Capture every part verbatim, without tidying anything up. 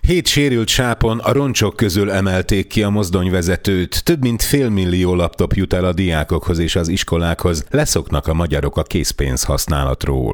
Hét sérült sápon a roncsok közül emelték ki a mozdonyvezetőt, több mint félmillió laptop jut el a diákokhoz és az iskolákhoz, leszoknak a magyarok a készpénz használatról.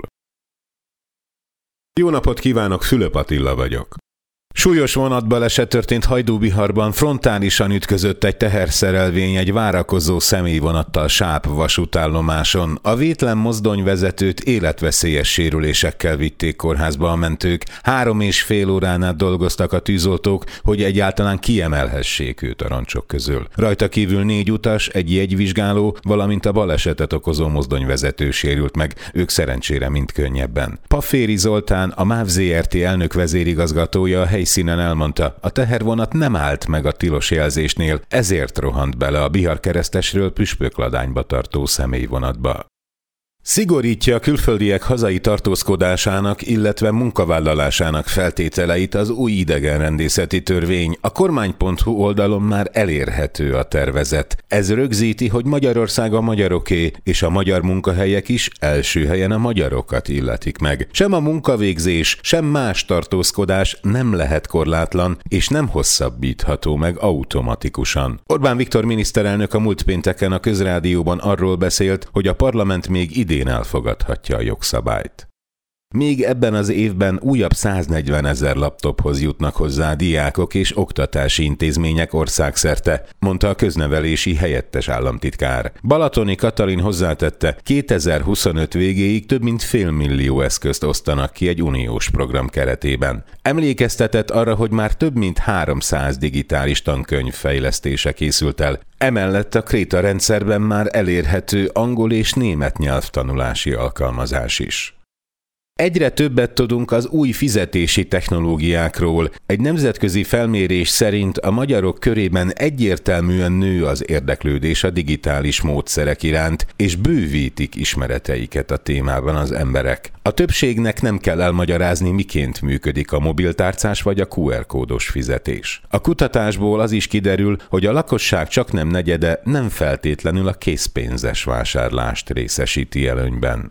Jó napot kívánok, Fülöp Attila vagyok. Súlyos vonatbaleset történt Hajdúbiharban, frontálisan ütközött egy teherszerelvény egy várakozó személyvonattal Sáp vasútállomáson. A vétlen mozdonyvezetőt életveszélyes sérülésekkel vitték kórházba a mentők. Három és fél órán át dolgoztak a tűzoltók, hogy egyáltalán kiemelhessék őt a roncsok közül. Rajta kívül négy utas, egy jegyvizsgáló, valamint a balesetet okozó mozdonyvezető sérült meg, ők szerencsére mind könnyebben. Pafféry Zoltán, a MÁV zé er té elnök vezérigazgatója a helyszínen elmondta, a tehervonat nem állt meg a tilos jelzésnél, ezért rohant bele a Bihar-Keresztesről Püspökladányba tartó személyvonatba. Szigorítja a külföldiek hazai tartózkodásának, illetve munkavállalásának feltételeit az új idegenrendészeti törvény. A kormány pont hu oldalon már elérhető a tervezet. Ez rögzíti, hogy Magyarország a magyaroké, és a magyar munkahelyek is első helyen a magyarokat illetik meg. Sem a munkavégzés, sem más tartózkodás nem lehet korlátlan, és nem hosszabbítható meg automatikusan. Orbán Viktor miniszterelnök a múlt pénteken a Közrádióban arról beszélt, hogy a parlament még idén idén elfogadhatja a jogszabályt. Még ebben az évben újabb száznegyven ezer laptophoz jutnak hozzá a diákok és oktatási intézmények országszerte, mondta a köznevelési helyettes államtitkár. Balatoni Katalin hozzátette, kétezer-huszonöt végéig több mint félmillió eszközt osztanak ki egy uniós program keretében. Emlékeztetett arra, hogy már több mint háromszáz digitális tankönyv fejlesztése készült el. Emellett a Kréta rendszerben már elérhető angol és német nyelvtanulási alkalmazás is. Egyre többet tudunk az új fizetési technológiákról. Egy nemzetközi felmérés szerint a magyarok körében egyértelműen nő az érdeklődés a digitális módszerek iránt, és bővítik ismereteiket a témában az emberek. A többségnek nem kell elmagyarázni, miként működik a mobiltárcás vagy a kú er kódos fizetés. A kutatásból az is kiderül, hogy a lakosság csaknem negyede nem feltétlenül a készpénzes vásárlást részesíti előnyben.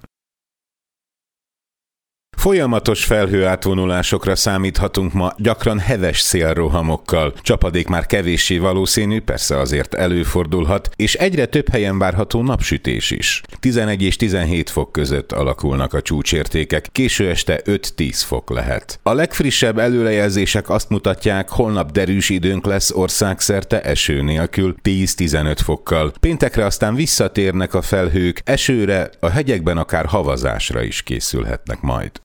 Folyamatos felhőátvonulásokra számíthatunk ma, gyakran heves szélrohamokkal. Csapadék már kevéssé valószínű, persze azért előfordulhat, és egyre több helyen várható napsütés is. tizenegy és tizenhét fok között alakulnak a csúcsértékek, késő este öt-tíz fok lehet. A legfrissebb előrejelzések azt mutatják, holnap derűs időnk lesz országszerte eső nélkül, tíz-tizenöt fokkal. Péntekre aztán visszatérnek a felhők, esőre, a hegyekben akár havazásra is készülhetnek majd.